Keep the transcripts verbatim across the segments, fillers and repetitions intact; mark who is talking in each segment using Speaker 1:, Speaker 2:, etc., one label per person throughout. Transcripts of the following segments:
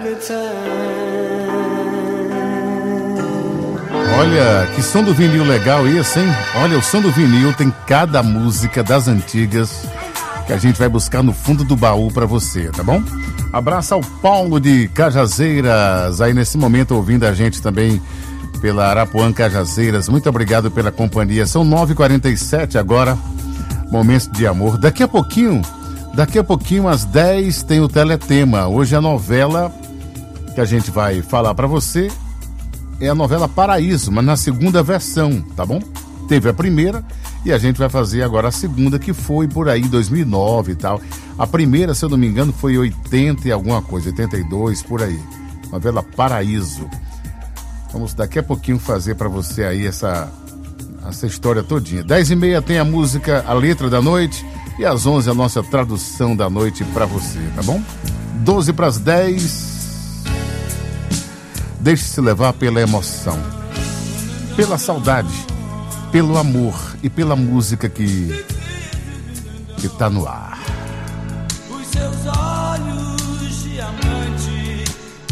Speaker 1: Olha, que som do vinil legal esse, hein? Olha, o som do vinil tem cada música das antigas que a gente vai buscar no fundo do baú pra você, tá bom? Abraço ao Paulo de Cajazeiras, aí nesse momento ouvindo a gente também pela Arapuã Cajazeiras. Muito obrigado pela companhia. São nove e quarenta e sete agora, Momento de Amor. Daqui a pouquinho, daqui a pouquinho às dez tem o Teletema. Hoje a novela que a gente vai falar pra você é a novela Paraíso, mas na segunda versão, tá bom? Teve a primeira e a gente vai fazer agora a segunda, que foi por aí, dois mil e nove e tal. A primeira, se eu não me engano, foi oitenta e alguma coisa, oitenta e dois, por aí. Novela Paraíso. Vamos daqui a pouquinho fazer pra você aí essa, essa história todinha. dez e meia tem a música, a letra da noite, e às onze a nossa tradução da noite pra você, tá bom? doze para as dez. Deixe-se levar pela emoção, pela saudade, pelo amor e pela música que que tá no ar.
Speaker 2: Os seus olhos diamante,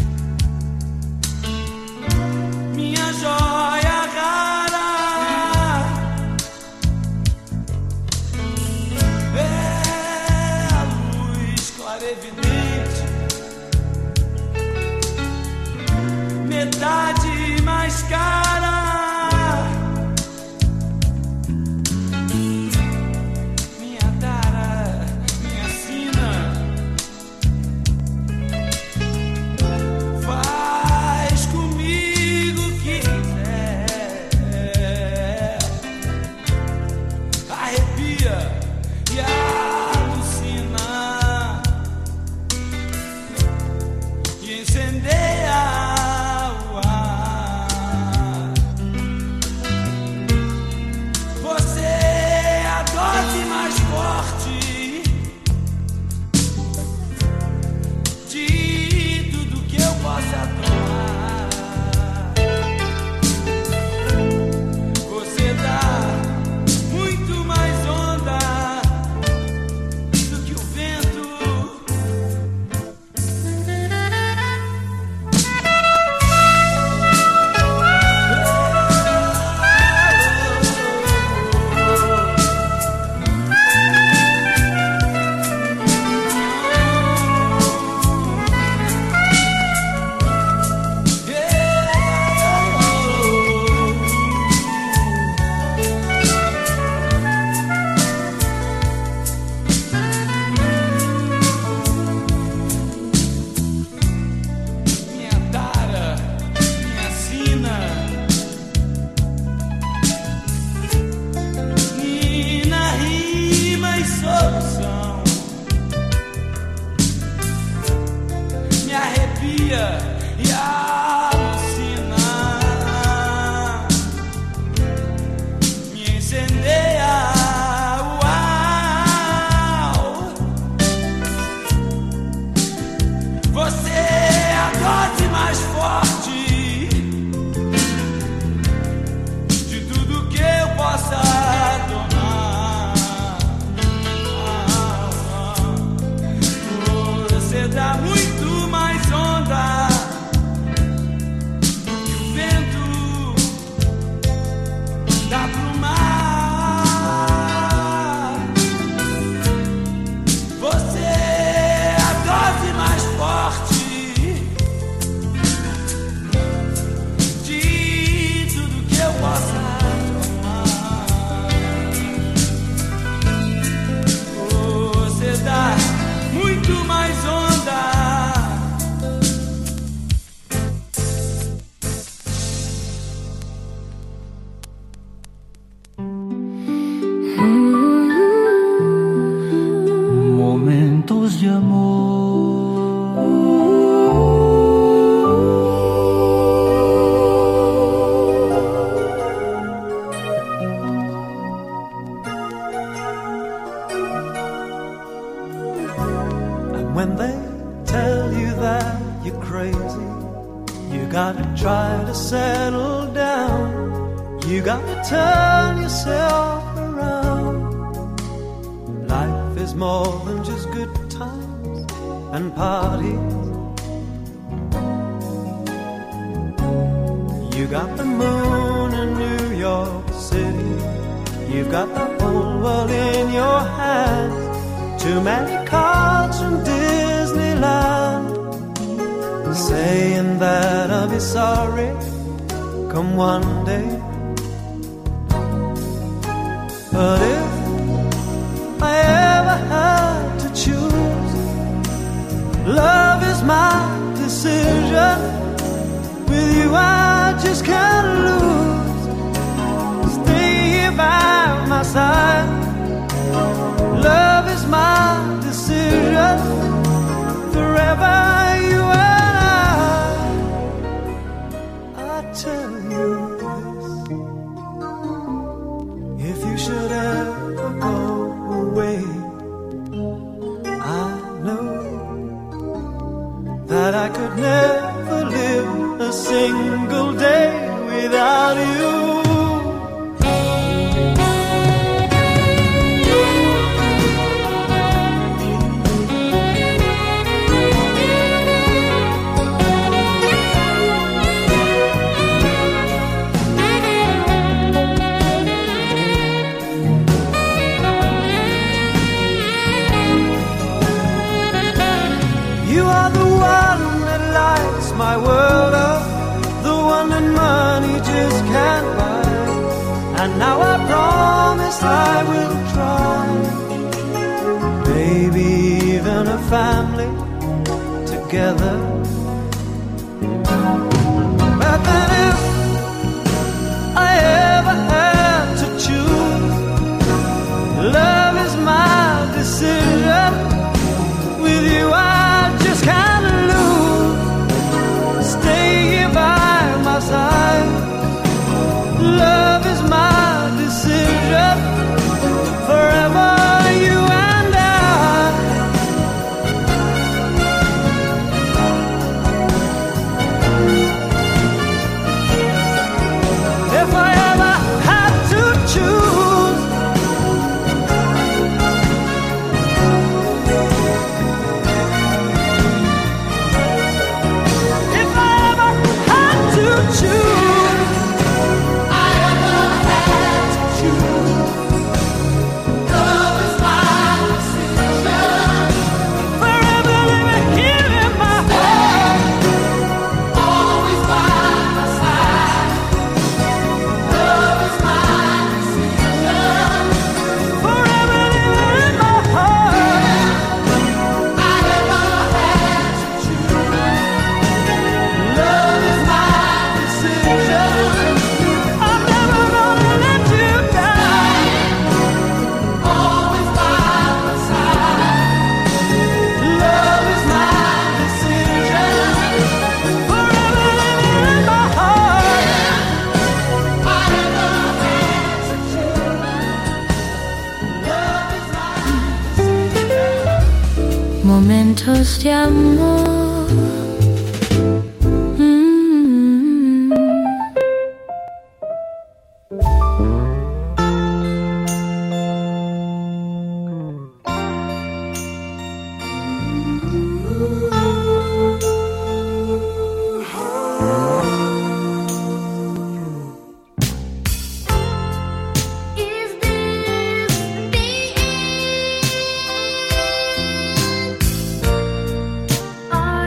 Speaker 2: minha joia rara, é a luz clara evidente, metade mais cara. Minha tara, minha sina, faz comigo o que quiser, arrepia e alucina e incendeia. Mais forte de tudo que eu possa tomar. Você dá muito mais onda do que o vento. E alucina, me incendeia. Uau. Você é a dose mais forte de tudo que eu possa tomar. Você dá muito mais onda do que o vento dá pro mar. Você é a dose mais forte de tudo que eu possa tomar. Você dá muito mais onda.
Speaker 3: Momentos de amor.
Speaker 2: And when they tell you that you're crazy, you gotta try to settle down. You gotta turn yourself around. Life is more than just good times and parties. got the moon in New York City. You've got the whole world in your hands. Too many cards from Disneyland, saying that I'll be sorry come one day. But if I ever had to choose, love is my decision. With you I just can't lose. Stay here by my side. Love is my decision. Forever you and I. I tell you this, if you should ever go away, I know that I could never live a single day without you. You are the one that lights my world up, the one that money just can't buy. And now I promise I will try. Maybe even a family together. But then if I ever had to choose, love is my decision. With you I just can't lose. Stay here by my side. Love is my decision. Forever you and I. If I ever had to choose,
Speaker 4: momentos de amor. Mm-hmm.
Speaker 5: Are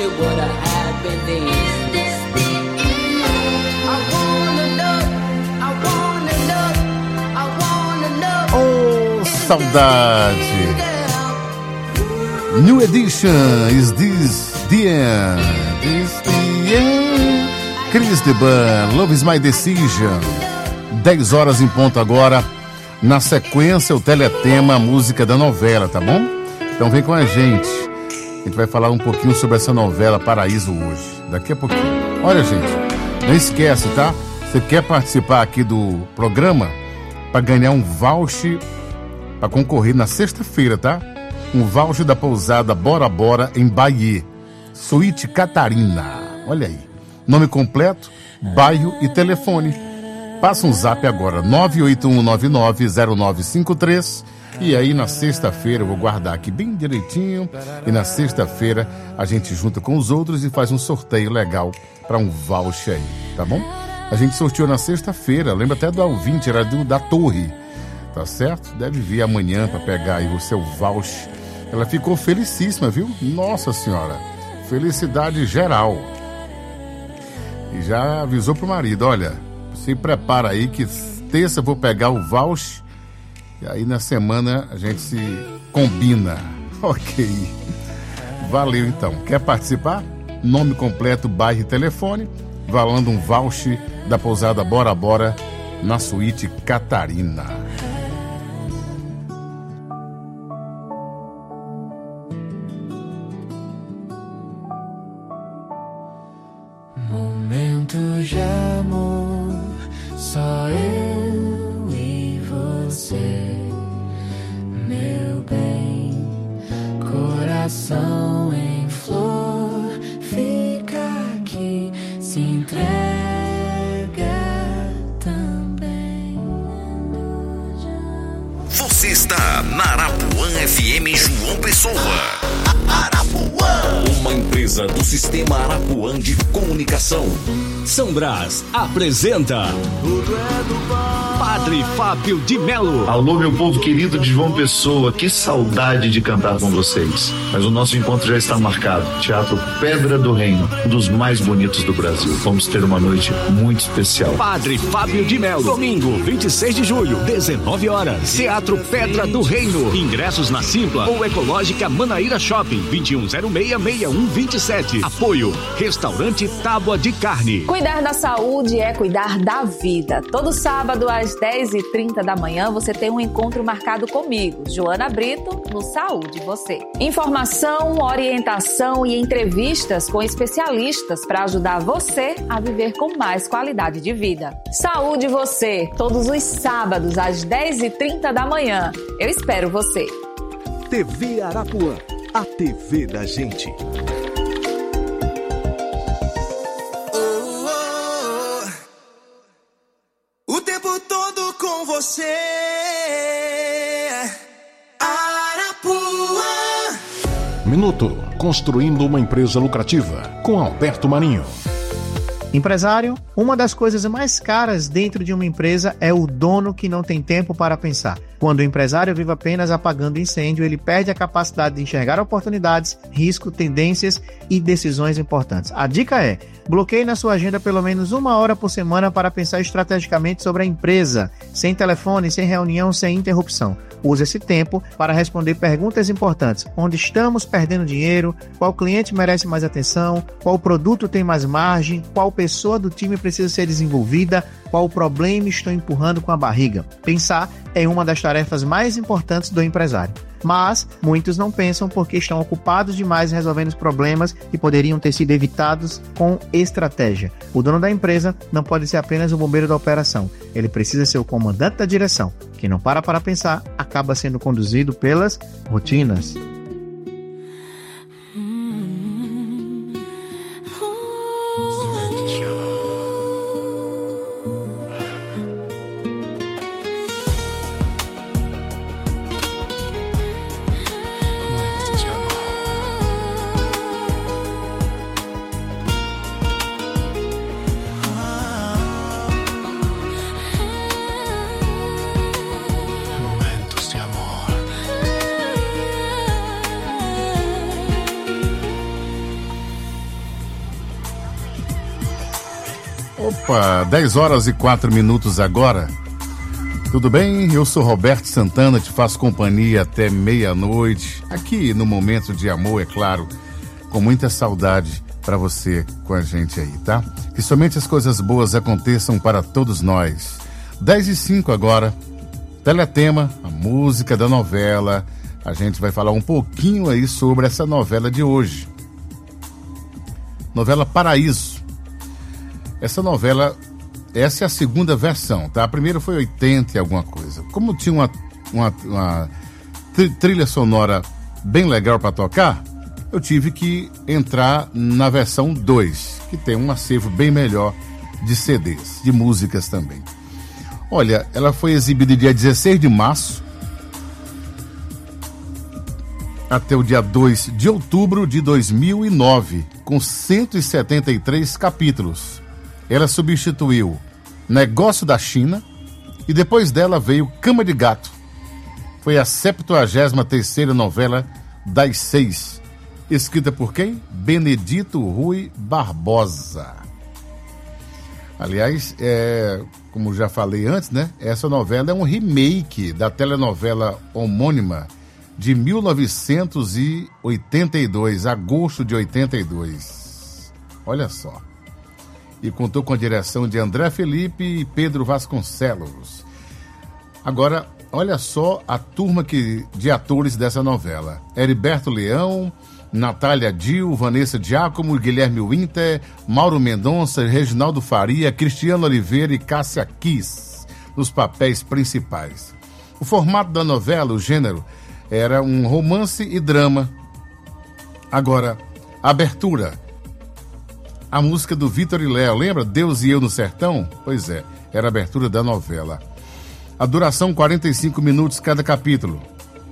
Speaker 5: you would have happened then. I wanna know, I wanna know, I wanna know.
Speaker 1: Oh, saudade. New edition, is this the end? Is the end? Chris Deban, Love is my decision. dez horas em ponto agora. Na sequência, o teletema, a música da novela, tá bom? Então vem com a gente. A gente vai falar um pouquinho sobre essa novela Paraíso hoje, daqui a pouquinho. Olha, gente, não esquece, tá? Você quer participar aqui do programa para ganhar um voucher para concorrer na sexta-feira, tá? Um voucher da pousada Bora Bora em Bahia, Suíte Catarina. Olha aí. Nome completo, bairro e telefone. Passa um zap agora, nove oito um nove nove zero nove cinco três. E aí na sexta-feira eu vou guardar aqui bem direitinho. E na sexta-feira a gente junta com os outros e faz um sorteio legal para um voucher aí, tá bom? A gente sorteou na sexta-feira, lembra até do ouvinte, era do, da Torre, tá certo? Deve vir amanhã para pegar aí o seu voucher. Ela ficou felicíssima, viu? Nossa Senhora, felicidade geral. E já avisou pro marido, olha, se prepara aí que terça eu vou pegar o voucher e aí na semana a gente se combina. Ok. Valeu então. Quer participar? Nome completo, bairro e telefone, valendo um voucher da pousada Bora Bora na Suíte Catarina.
Speaker 3: Momentos de amor, só eu e você, meu bem, coração em flor, fica aqui, se entrega também.
Speaker 6: Você está na Arapuã F M João Pessoa. Arapuã, uma empresa do Sistema Arapuã de Comunicação.
Speaker 7: São Brás apresenta Padre Fábio de Melo.
Speaker 8: Alô, meu povo querido de João Pessoa, que saudade de cantar com vocês. Mas o nosso encontro já está marcado. Teatro Pedra do Reino, um dos mais bonitos do Brasil. Vamos ter uma noite muito especial.
Speaker 7: Padre Fábio de Melo, domingo, vinte e seis de julho, dezenove horas. Teatro Pedra do Reino. Ingressos na Simpla ou Ecológica Manaíra Shopping, vinte e um zero seis, seis um dois sete. Apoio, Restaurante Tábua de Carne.
Speaker 9: Cuidar da saúde é cuidar da vida. Todo sábado às dez e trinta da manhã você tem um encontro marcado comigo, Joana Brito, no Saúde Você. Informação, orientação e entrevistas com especialistas para ajudar você a viver com mais qualidade de vida. Saúde Você, todos os sábados às dez e trinta da manhã. Eu espero você.
Speaker 10: T V Arapuã, a T V da gente.
Speaker 2: Você, Arapuã.
Speaker 11: Minuto Construindo uma Empresa Lucrativa, com Alberto Marinho.
Speaker 12: Empresário, uma das coisas mais caras dentro de uma empresa é o dono que não tem tempo para pensar. Quando o empresário vive apenas apagando incêndio, ele perde a capacidade de enxergar oportunidades, risco, tendências e decisões importantes. A dica é: bloqueie na sua agenda pelo menos uma hora por semana para pensar estrategicamente sobre a empresa, sem telefone, sem reunião, sem interrupção. Use esse tempo para responder perguntas importantes. Onde estamos perdendo dinheiro? Qual cliente merece mais atenção? Qual produto tem mais margem? Qual pessoa do time precisa ser desenvolvida? Qual problema estou empurrando com a barriga? Pensar é uma das tarefas mais importantes do empresário. Mas muitos não pensam porque estão ocupados demais resolvendo os problemas que poderiam ter sido evitados com estratégia. O dono da empresa não pode ser apenas o bombeiro da operação. Ele precisa ser o comandante da direção. Quem não para para pensar acaba sendo conduzido pelas rotinas.
Speaker 1: Opa, dez horas e quatro minutos agora. Tudo bem? Eu sou Roberto Santana, te faço companhia até meia-noite. Aqui no Momento de Amor, é claro, com muita saudade para você com a gente aí, tá? Que somente as coisas boas aconteçam para todos nós. dez e cinco agora, Teletema, a música da novela. A gente vai falar um pouquinho aí sobre essa novela de hoje. Novela Paraíso. Essa novela, essa é a segunda versão, tá? A primeira foi oitenta e alguma coisa. Como tinha uma, uma, uma trilha sonora bem legal para tocar, eu tive que entrar na versão dois, que tem um acervo bem melhor de C Ds, de músicas também. Olha, ela foi exibida dia dezesseis de março até o dia dois de outubro de dois mil e nove, com cento e setenta e três capítulos. Ela substituiu Negócio da China e depois dela veio Cama de Gato. Foi a septuagésima terceira novela das seis. Escrita por quem? Benedito Rui Barbosa. Aliás, é, como já falei antes, né? Essa novela é um remake da telenovela homônima de mil novecentos e oitenta e dois, agosto de oitenta e dois. Olha só. E contou com a direção de André Felipe e Pedro Vasconcelos. Agora, olha só a turma que, de atores dessa novela. Heriberto Leão, Natália Dil, Vanessa Giacomo, Guilherme Winter, Mauro Mendonça, Reginaldo Faria, Cristiano Oliveira e Cássia Kiss, nos papéis principais. O formato da novela, o gênero, era um romance e drama. Agora, a abertura, a música do Vitor e Léo, lembra? Deus e Eu no Sertão? Pois é, era a abertura da novela. A duração, quarenta e cinco minutos cada capítulo.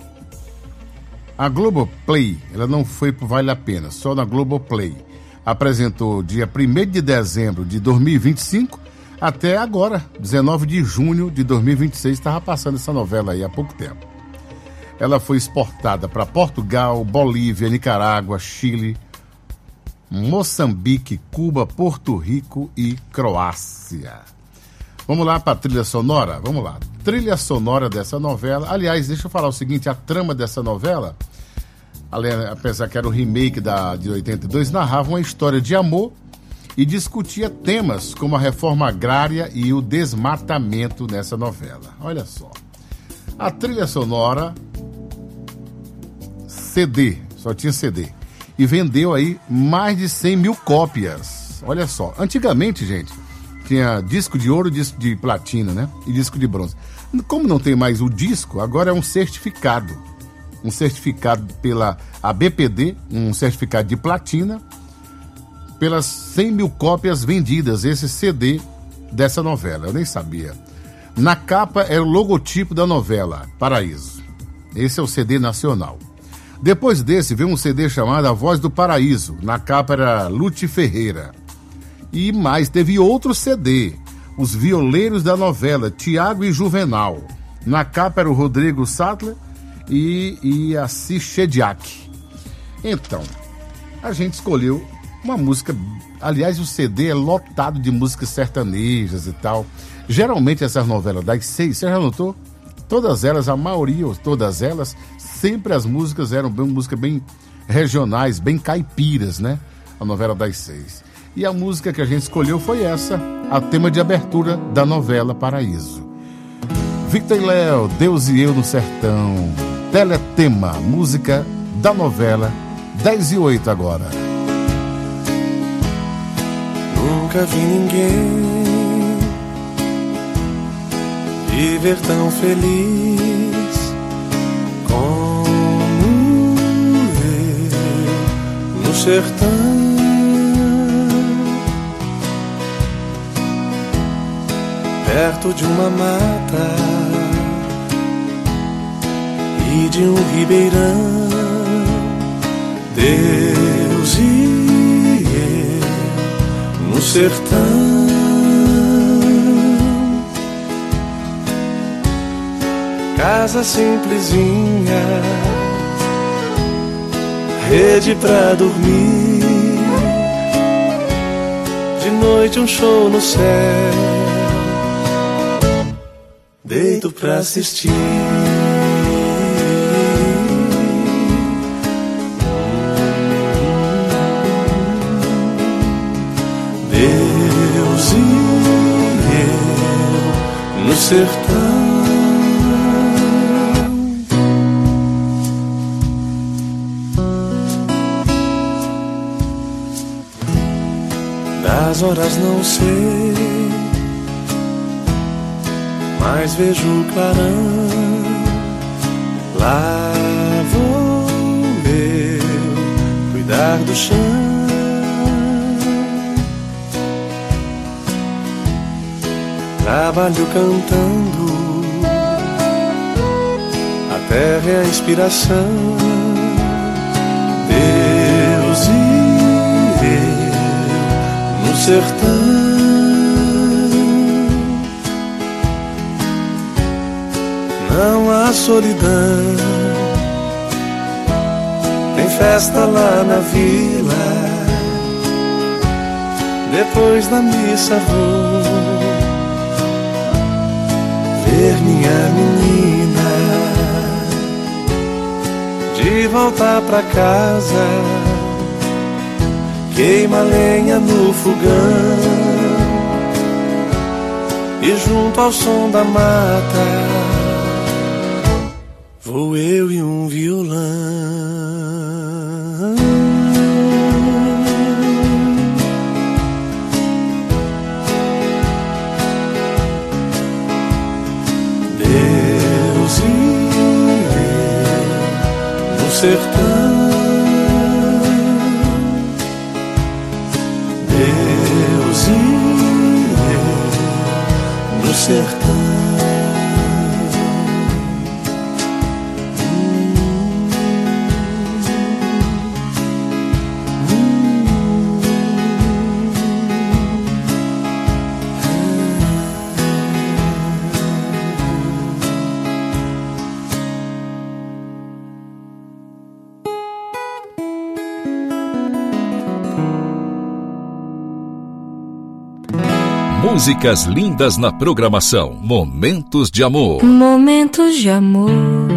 Speaker 1: A Globoplay, ela não foi pro Vale a Pena, só na Globoplay. Apresentou dia primeiro de dezembro de dois mil e vinte e cinco até agora, dezenove de junho de dois mil e vinte e seis, estava passando essa novela aí há pouco tempo. Ela foi exportada para Portugal, Bolívia, Nicarágua, Chile, Moçambique, Cuba, Porto Rico e Croácia. Vamos lá para a trilha sonora? Vamos lá. Trilha sonora dessa novela. Aliás, deixa eu falar o seguinte, a trama dessa novela, apesar que era o remake da, de oitenta e dois, narrava uma história de amor e discutia temas como a reforma agrária e o desmatamento nessa novela. Olha só. A trilha sonora C D, só tinha C D. E vendeu aí mais de cem mil cópias. Olha só. Antigamente, gente, tinha disco de ouro, disco de platina, né? E disco de bronze. Como não tem mais o disco, agora é um certificado. Um certificado pela A B P D, um certificado de platina, pelas cem mil cópias vendidas, esse C D dessa novela. Eu nem sabia. Na capa era o logotipo da novela, Paraíso. Esse é o C D nacional. Depois desse veio um C D chamado A Voz do Paraíso. Na capa era Lute Ferreira. E mais, teve outro C D, Os Violeiros da Novela, Tiago e Juvenal. Na capa era o Rodrigo Sattler e, e a Cichediak. Então, a gente escolheu uma música, aliás o C D é lotado de músicas sertanejas e tal. Geralmente essas novelas das seis, você já notou? Todas elas, a maioria, todas elas, sempre as músicas eram bem, músicas bem regionais, bem caipiras, né? A novela das seis. E a música que a gente escolheu foi essa, a tema de abertura da novela Paraíso. Vitor e Léo, Deus e Eu no Sertão. Teletema, música da novela, dez e oito agora.
Speaker 2: Nunca vi ninguém viver tão feliz como eu no sertão. Perto de uma mata e de um ribeirão, Deus e eu no sertão. Casa simplesinha, rede pra dormir, de noite um show no céu, deito pra assistir. Deus e eu no sertão. Das horas não sei, mas vejo o clarão. Lá vou eu cuidar do chão. Trabalho cantando, a terra é a inspiração. Deus e eu no sertão. Não há solidão, tem festa lá na vila. Depois da missa vou ver minha menina. De volta pra casa, queima lenha no fogão, e junto ao som da mata vou eu e um violão. Deus e eu no sertão. Deus e eu no sertão.
Speaker 6: Músicas lindas na programação. Momentos de amor.
Speaker 4: Momentos de amor.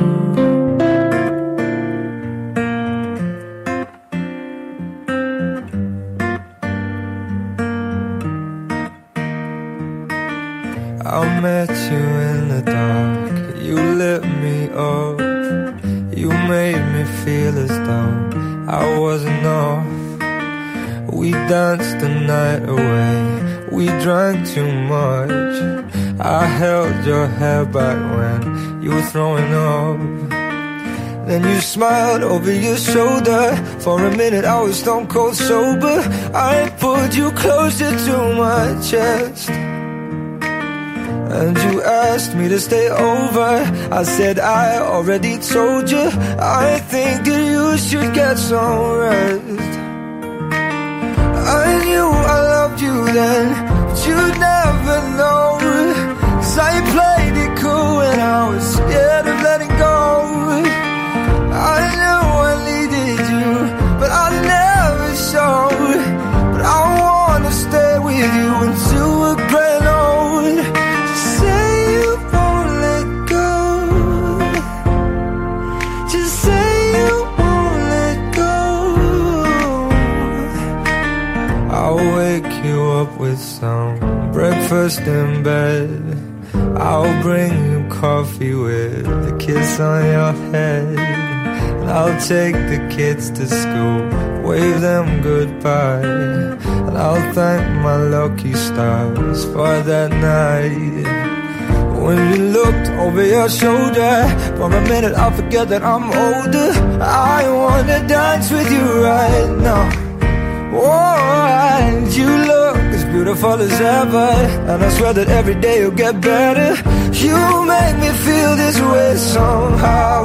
Speaker 13: I met you in the dark, you lit me up, you made me feel as though I wasn't off. We danced the night away, we drank too much. I held your hair back when you were throwing up. Then you smiled over your shoulder. For a minute I was stone cold sober. I pulled you closer to my chest, and you asked me to stay over. I said I already told you, I think that you should get some rest. I knew I loved you then, but you'd never know, 'cause I played it cool when I was scared of letting go. I knew I needed you, but I never showed. But I wanna stay with you until we're gray and old. Just say you won't let go. Just say you won't let go. I'll wake you up with some breakfast in bed. I'll bring you coffee with a kiss on your head. And I'll take the kids to school, wave them goodbye. And I'll thank my lucky stars for that night. When you looked over your shoulder, for a minute I forget that I'm older. I wanna dance with you right now. Oh, and you look as beautiful as ever, and I swear that every day you'll get better. You make me feel this way somehow.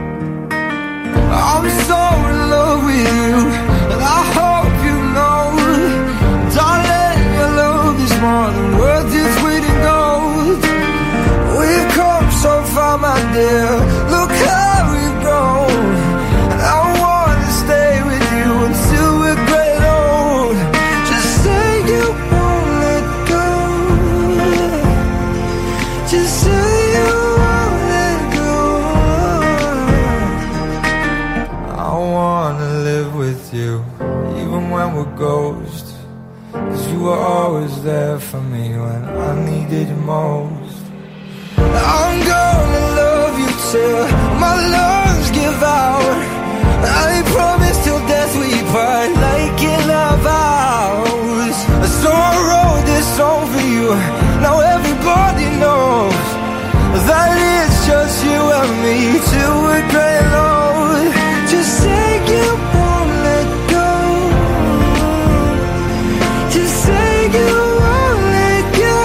Speaker 13: I'm so in love with you, and I hope you know, darling, your love is more than worth its weight in gold. We've come so far, my dear, look how we've grown. And I wanna stay with you until we're great old. Just say you won't for me when I needed you most. I'm gonna love you till my lungs give out. I promise till death we part like in our vows. So I wrote this song for you. Now everybody knows that it's just you and me till we're growing old. Just say you won't let go. Just say you won't let go.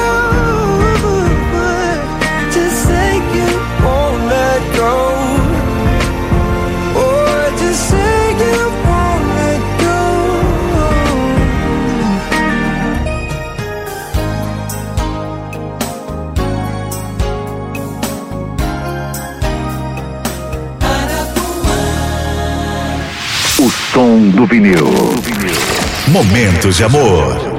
Speaker 13: Just say you won't let go. Oh, just say you won't let go.
Speaker 6: O som do vinil. Momentos de amor.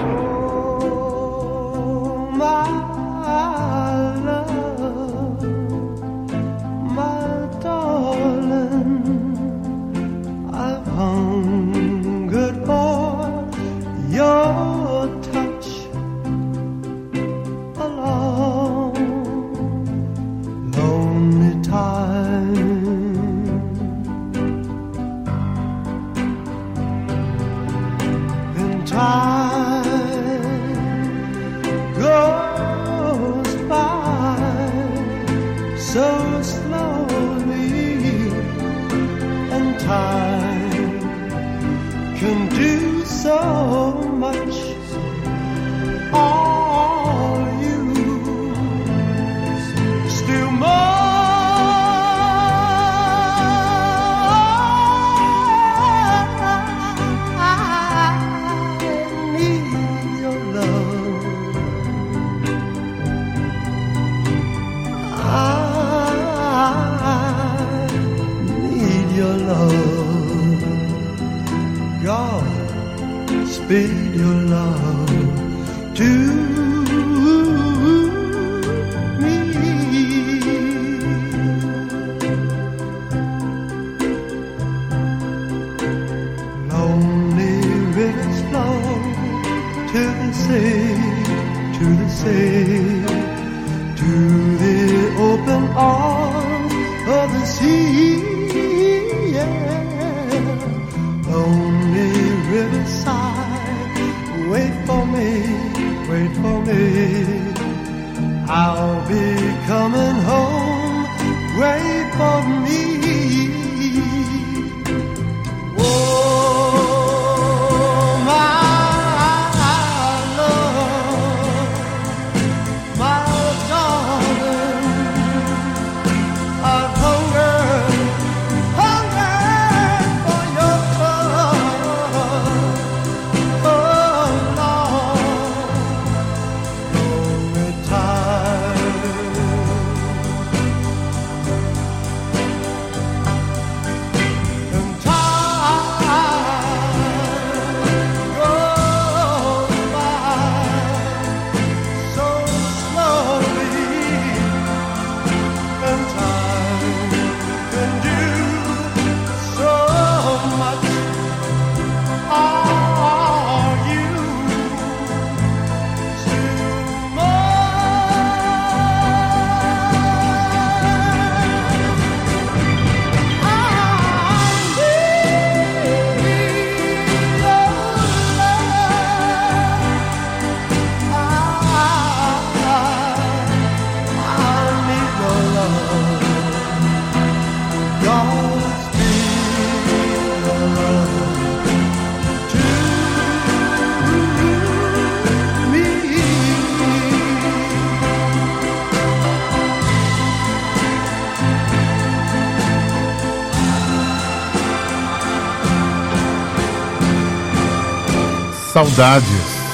Speaker 1: Saudades.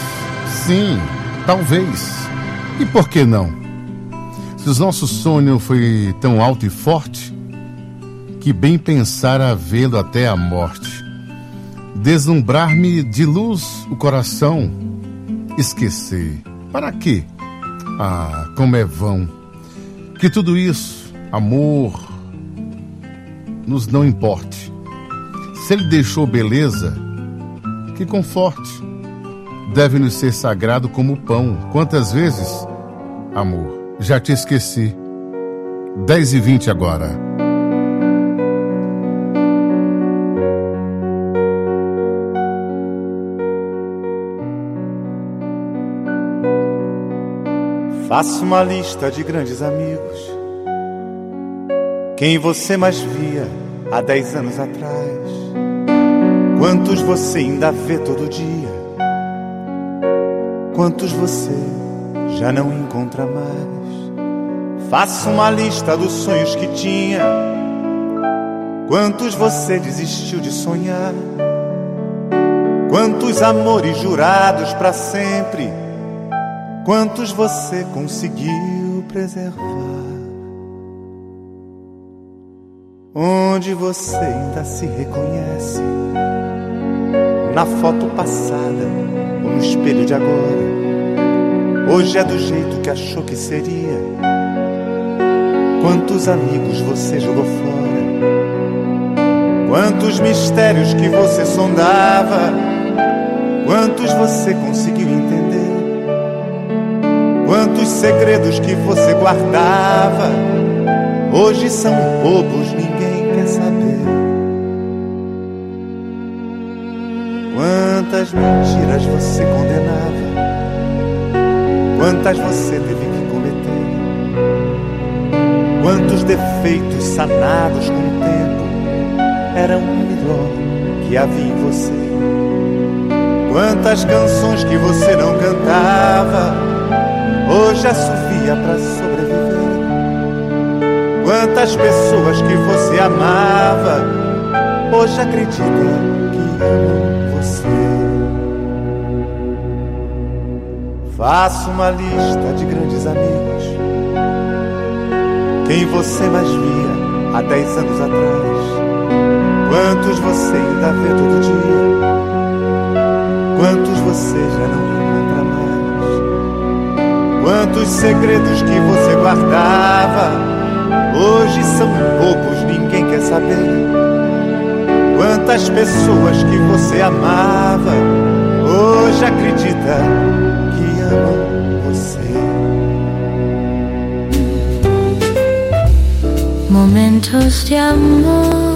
Speaker 1: Sim, talvez. E por que não? Se o nosso sonho foi tão alto e forte, que bem pensar a vê-lo até a morte. Deslumbrar-me de luz o coração, esquecer. Para quê? Ah, como é vão. Que tudo isso, amor, nos não importe. Se ele deixou beleza, que conforte. deve nos ser sagrado como o pão. Quantas vezes, amor, já te esqueci. dez e vinte agora.
Speaker 14: Faça uma lista de grandes amigos, quem você mais via há dez anos atrás, quantos você ainda vê todo dia, quantos você já não encontra mais. Faça uma lista dos sonhos que tinha, quantos você desistiu de sonhar, quantos amores jurados pra sempre, quantos você conseguiu preservar? Onde você ainda se reconhece? Na foto passada ou no espelho de agora? Hoje é do jeito que achou que seria? Quantos amigos você jogou fora? Quantos mistérios que você sondava? Quantos você conseguiu entender? Quantos segredos que você guardava, hoje são bobos, ninguém quer saber. Quantas mentiras você condenava, quantas você teve que cometer, quantos defeitos sanados com o tempo eram o melhor que havia em você. Quantas canções que você não cantava, hoje assovia pra sobreviver. Quantas pessoas que você amava, hoje acredita que amam você. Faça uma lista de grandes amigos, quem você mais via há dez anos atrás, quantos você ainda vê todo dia, quantos você já não encontra mais. Quantos segredos que você guardava, hoje são bobos, ninguém quer saber. Quantas pessoas que você amava, hoje acredita que amam você.
Speaker 3: Momentos de amor.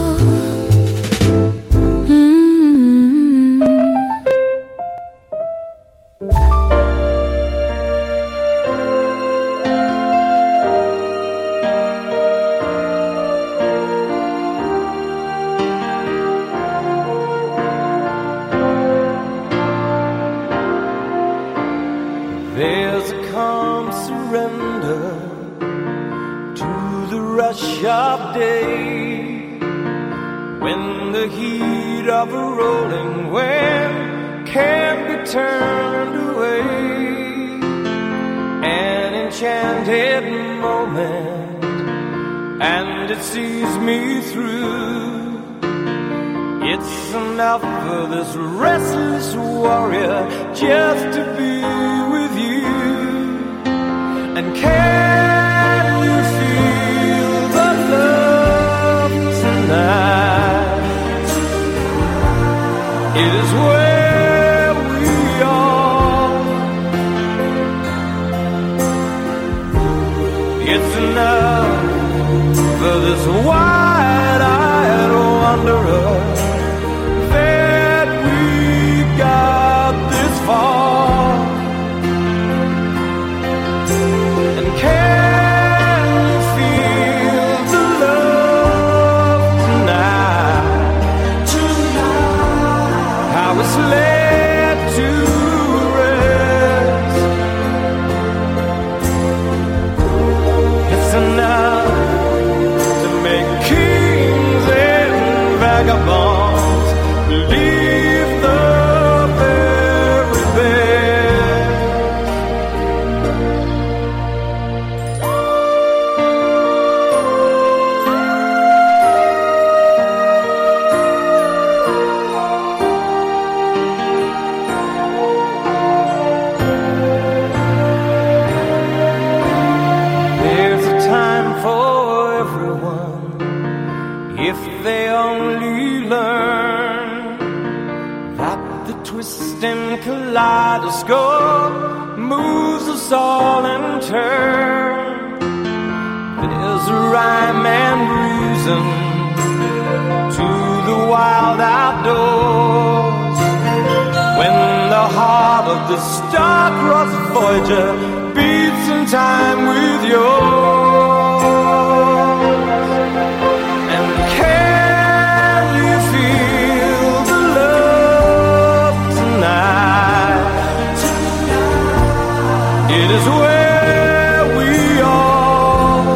Speaker 2: There's a calm surrender to the rush of day, when the heat of a rolling wave can't be turned away. An enchanted moment, and it sees me through. It's enough for this restless warrior just to be with you. And can you feel the love tonight? It is where we are. It's enough for this wide-eyed wanderer that we got this far. And can you feel the love tonight? Tonight, how it's led to rest. It's enough to make you kaleidoscope moves us all in turn. There's a rhyme and reason to the wild outdoors. When the heart of the star-crossed Voyager beats in time with yours. And can you feel the love tonight? It is where we are.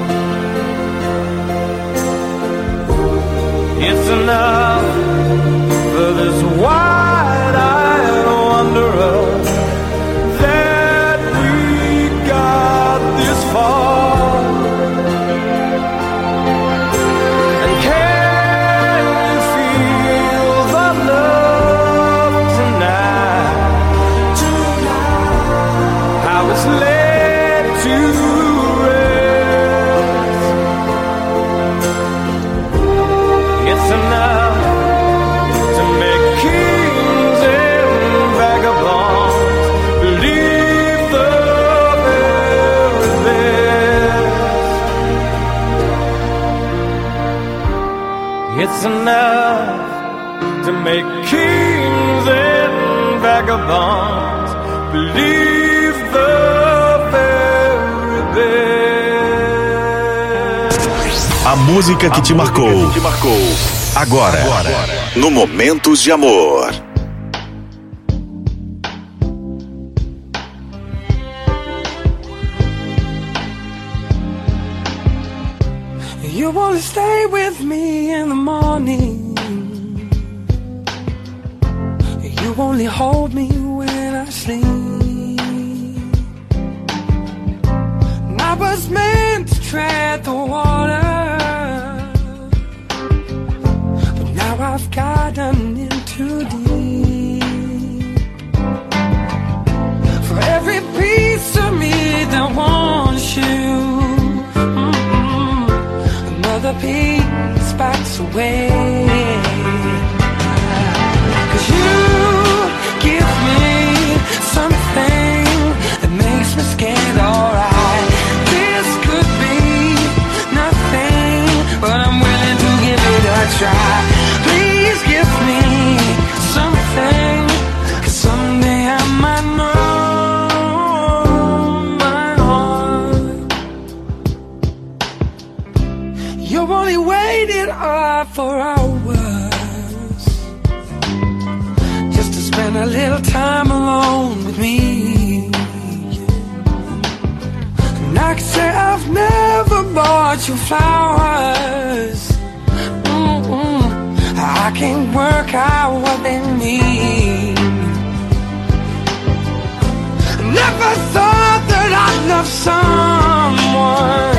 Speaker 2: It's enough for this wide-eyed wanderer that we got this far. And can you feel the love tonight? How it's laid to rest. It's enough to make kings and vagabonds believe the very best. It's enough to make kings and vagabonds believe the very best.
Speaker 6: A música que te marcou. Agora, no Momentos de Amor.
Speaker 2: You wanna stay with me in the morning. You only hold me when I sleep. And I was meant to tread the water, but now I've gotten in too deep. For every piece of me that wants you, another piece backs away. 'Cause you give me something that makes me scared, alright. This could be nothing, but I'm willing to give it a try. Please give me something, 'cause someday I might know my heart. You only waited up for hours just to spend a little time alone with me. And I can say I've never bought you flowers. Mm-mm. I can't work out what they need. Never thought that I'd love someone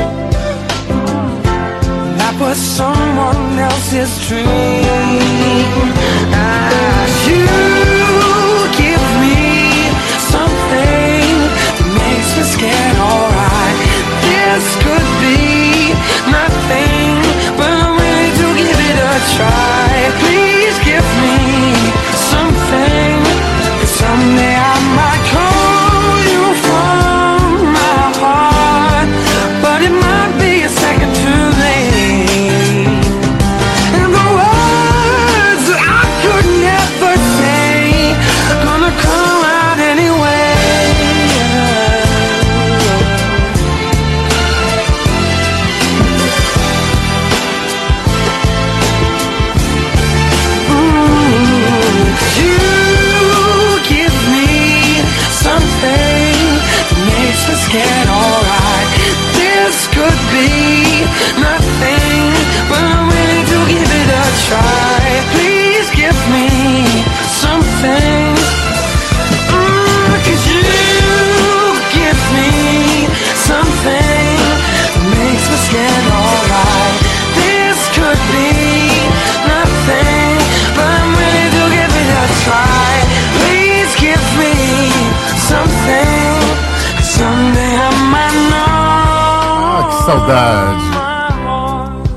Speaker 2: that was someone else's dream. Ah, you give me something that makes me scared, alright. This could be nothing, but I'm willing to give it a try. Please give me something, 'cause someday I might call you from my heart, but it might be a second too late. And the words that I could never say are gonna come out anyway. Ooh, you give me something that makes me scared, alright. This could be nothing, but I'm willing to give it a try. Please give me something, mm, 'cause you give me something that makes me scared, alright. This could be nothing, but I'm willing to give it a try. Please give me something, 'cause someday I might know.
Speaker 1: Ah, que saudade.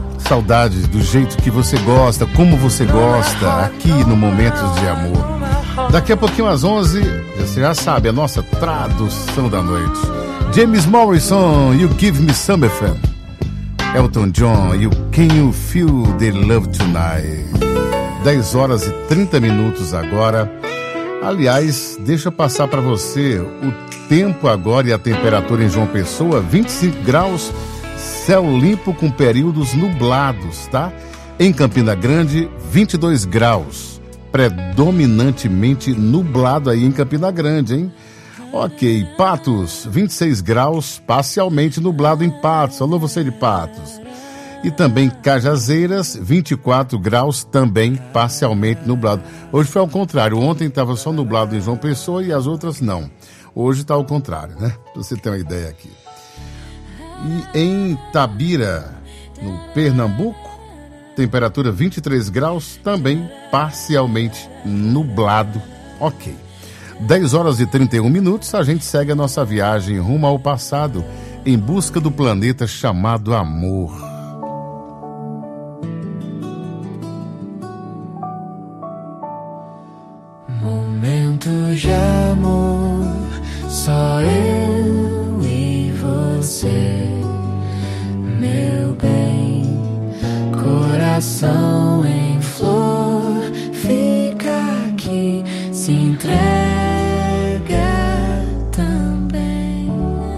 Speaker 1: Saudade do jeito que você gosta, como você gosta, aqui no Momentos de Amor. Daqui a pouquinho às onze, você já sabe, a nossa tradução da noite. James Morrison, You Give Me Something. Elton John, You Can You Feel the Love Tonight. dez horas e trinta minutos agora. Aliás, deixa eu passar para você o tempo agora e a temperatura em João Pessoa, vinte e cinco graus, céu limpo com períodos nublados, tá? Em Campina Grande, vinte e dois graus, predominantemente nublado aí em Campina Grande, hein? Ok, Patos, vinte e seis graus, parcialmente nublado em Patos. Alô, você de Patos. E também Cajazeiras, vinte e quatro graus, também parcialmente nublado. Hoje foi ao contrário, ontem estava só nublado em João Pessoa e as outras não. Hoje está ao contrário, né? Pra você ter uma ideia aqui. E em Tabira, no Pernambuco, temperatura vinte e três graus, também parcialmente nublado. Ok. dez horas e trinta e um minutos, a gente segue a nossa viagem rumo ao passado, em busca do planeta chamado amor.
Speaker 3: Momentos de amor, só eu e você, meu bem, coração em flor, fica aqui, se entrega também.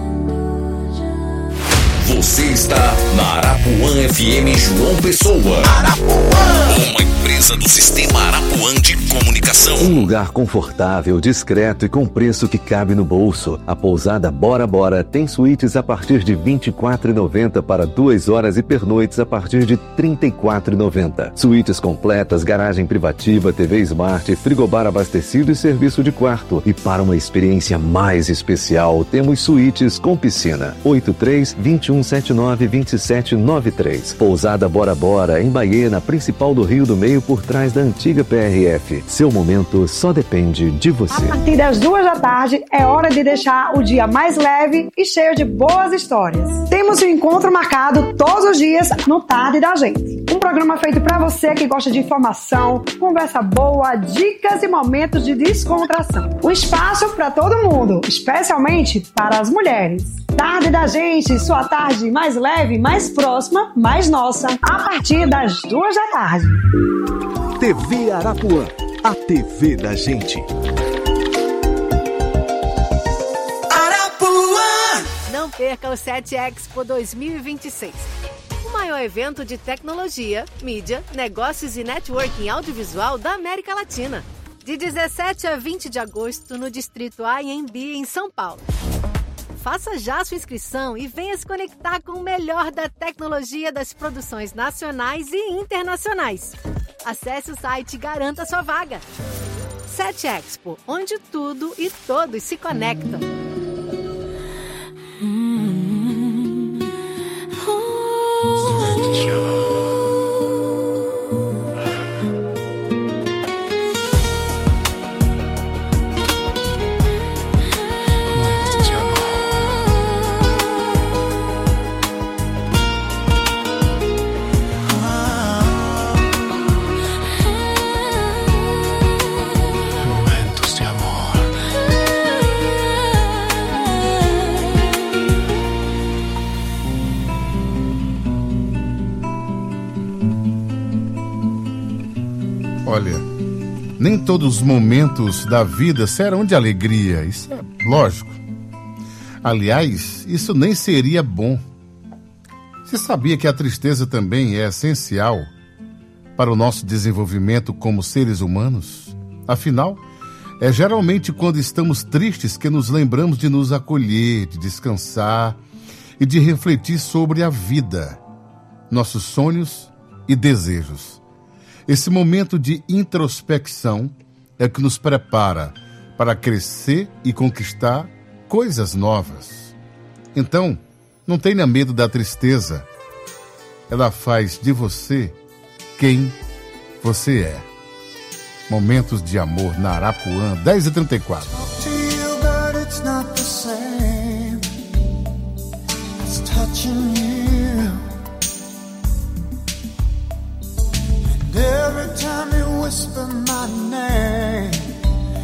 Speaker 6: Você está na Arapuã F M João Pessoa. Arapuã, uma empresa do Sistema Arapuã de Comunicação.
Speaker 15: Um lugar confortável, discreto e com preço que cabe no bolso. A pousada Bora Bora tem suítes a partir de vinte e quatro reais e noventa centavos para duas horas e pernoites a partir de trinta e quatro reais e noventa centavos. Suítes completas, garagem privativa, T V Smart, frigobar abastecido e serviço de quarto. E para uma experiência mais especial, temos suítes com piscina. oito três, dois um sete nove, dois sete nove três. Pousada Bora Bora, em Bahia, na principal do Rio do Meio, por trás da antiga P R F. Seu momento só depende de você.
Speaker 16: A partir das duas da tarde é hora de deixar o dia mais leve e cheio de boas histórias. Temos um encontro marcado todos os dias no Tarde da Gente. Um programa feito pra você que gosta de informação, conversa boa, dicas e momentos de descontração. Um espaço pra todo mundo, especialmente para as mulheres. Tarde da Gente, sua tarde mais leve, mais próxima, mais nossa, a partir das duas da tarde.
Speaker 10: T V Arapuã, a T V da gente.
Speaker 17: Arapuã! Não perca o sete Expo dois mil e vinte e seis. O maior evento de tecnologia, mídia, negócios e networking audiovisual da América Latina. De dezessete a vinte de agosto, no Distrito A M B, em São Paulo. Faça já sua inscrição e venha se conectar com o melhor da tecnologia das produções nacionais e internacionais. Acesse o site e garanta sua vaga. sete Expo, onde tudo e todos se conectam.
Speaker 1: Olha, nem todos os momentos da vida serão de alegria, isso é lógico. Aliás, isso nem seria bom. Você sabia que a tristeza também é essencial para o nosso desenvolvimento como seres humanos? Afinal, é geralmente quando estamos tristes que nos lembramos de nos acolher, de descansar e de refletir sobre a vida, nossos sonhos e desejos. Esse momento de introspecção é que nos prepara para crescer e conquistar coisas novas. Então, não tenha medo da tristeza. Ela faz de você quem você é. Momentos de amor na Arapuã, dez e trinta e quatro.
Speaker 18: Every time you whisper my name,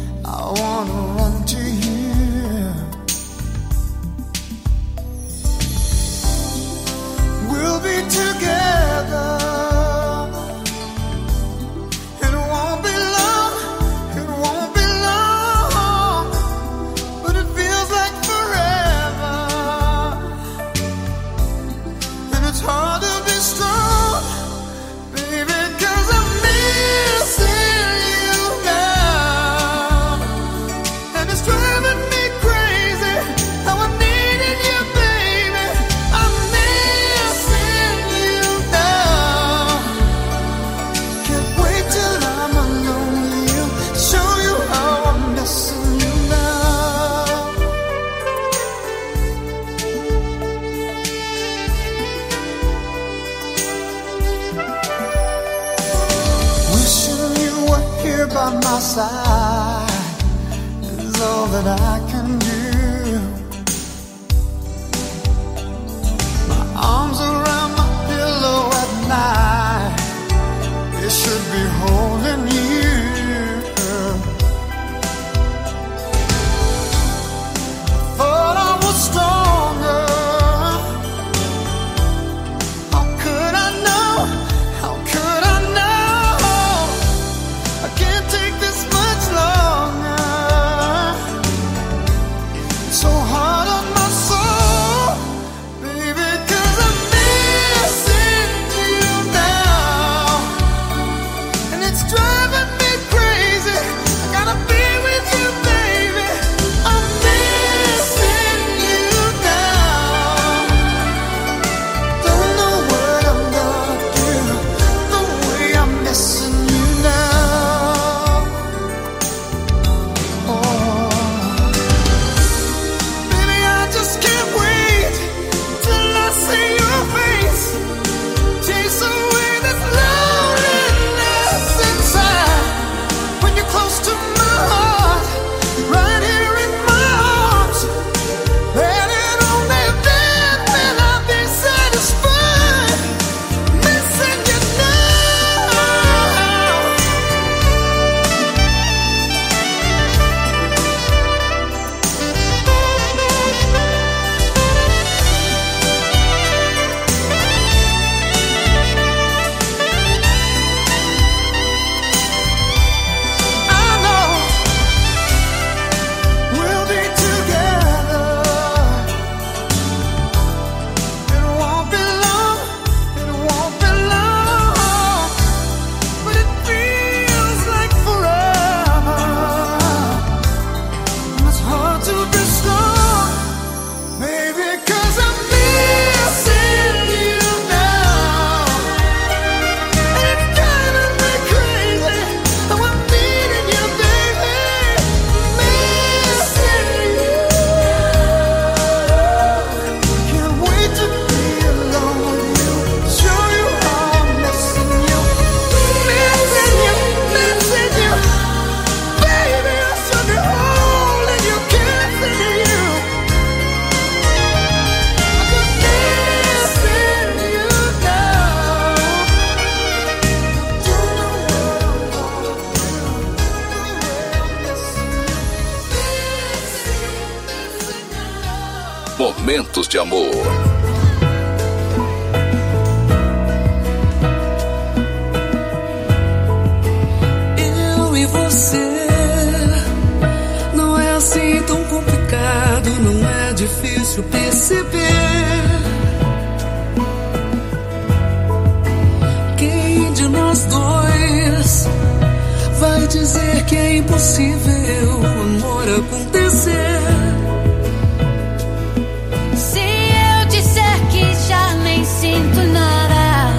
Speaker 18: by my side is all that I can do. My arms around my pillow at night, they should be holding you. I thought I was stronger. How could I know? How could I know? I can't take this much longer. It's so hard on my soul, baby, 'cause I'm missing you now, and it's driving me crazy. I gotta be with you, baby. I'm missing you now. Don't know what I'm gonna do, the way I'm missing you now. Oh, baby, I just can't wait till I see your face. Chase away this loneliness inside. When you're close to my heart, right here in my arms, let it only then will I be satisfied. Missing you now. I know we'll be together. It won't be long, it won't be long, but it feels like forever. And it's hard to be strong, baby, 'cause I'm missing you now. And it's driving me crazy. Oh, I'm needing you, baby. Missing you. Can't wait to be alone with you. Show you how I'm missing you. Missing you, missing you. Baby, I should be holding you, kissing you. I'm missing you now. Don't know what I'm gonna do, the way I'm missing you.
Speaker 6: Momentos de amor.
Speaker 19: Eu e você não é assim tão complicado, não é difícil perceber. Quem de nós dois vai dizer que é impossível o amor acontecer?
Speaker 3: Se eu disser que já nem sinto nada,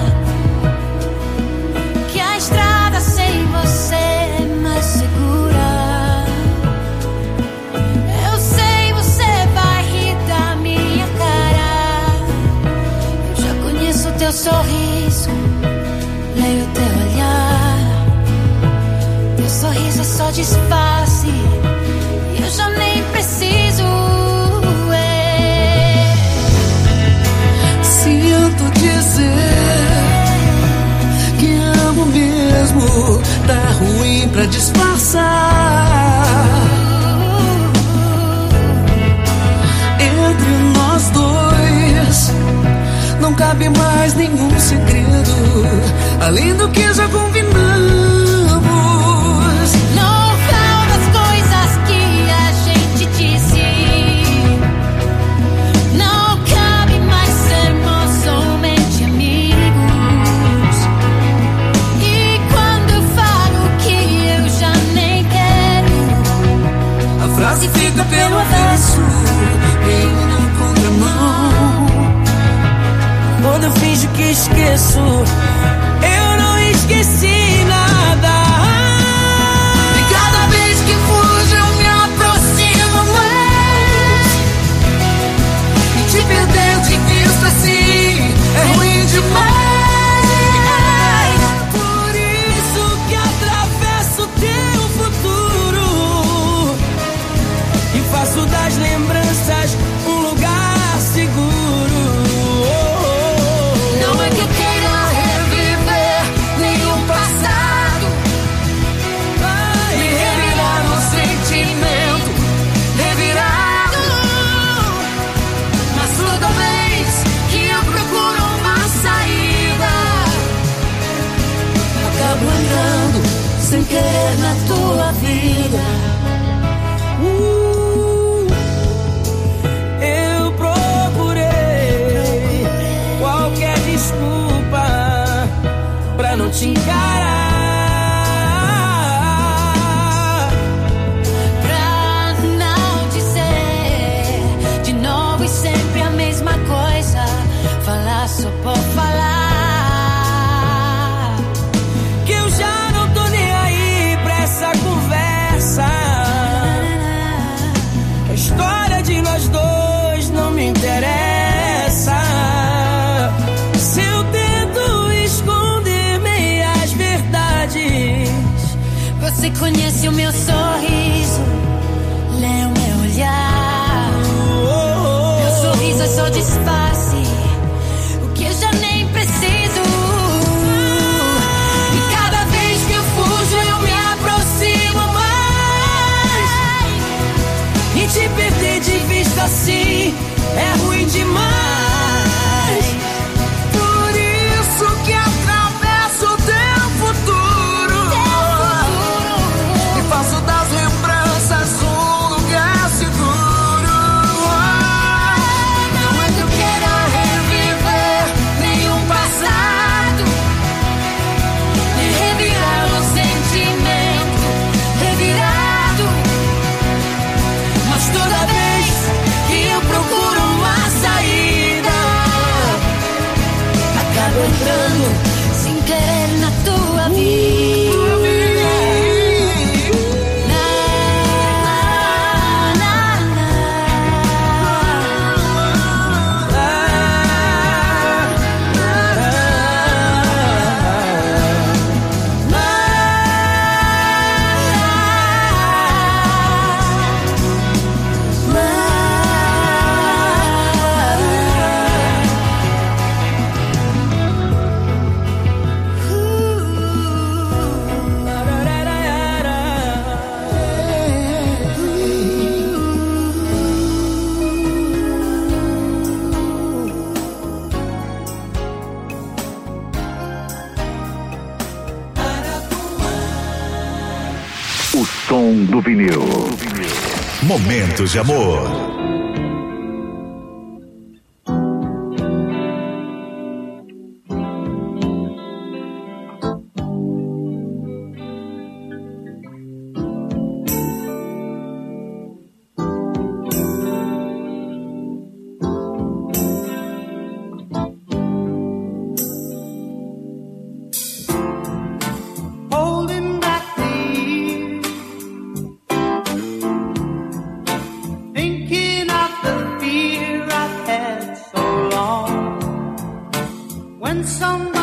Speaker 3: que a estrada sem você é mais segura, eu sei você vai rir da minha cara. Eu já conheço o teu sorriso, leio teu olhar. Teu sorriso é só disfarce, e eu já nem preciso. é.
Speaker 19: Sinto dizer que amo mesmo, tá ruim pra disfarçar. Entre nós dois não cabe mais nenhum segredo, além do que já combinamos.
Speaker 3: No falo das coisas que a gente disse, não cabe mais sermos somente amigos. E quando eu falo que eu já nem quero,
Speaker 19: A frase fica pelo avesso, meio na contramão.
Speaker 3: quando eu finjo que esqueço, eu não esqueci nada.
Speaker 19: E cada vez que fujo eu me aproximo mais. E te perder de vista assim é ruim demais.
Speaker 3: Por isso que atravesso teu Você conhece o meu sorriso, lê o meu olhar. Meu sorriso é só disfarce, o que eu já nem preciso. E cada vez que eu fujo eu me aproximo mais. E te perder de vista assim é ruim demais.
Speaker 19: Por isso que atravesso o teu futuro, e faço das lembranças um lugar seguro.
Speaker 3: Não é que eu queira reviver nenhum passado, nem revirar um sentimento revirado. Mas toda vez que eu procuro uma saída, acabo entrando sem querer na tua vida. Na, na, na.
Speaker 6: O som do vinil. Momentos de amor.
Speaker 19: Holding back the years, thinking of the fear I've had so long. When somebody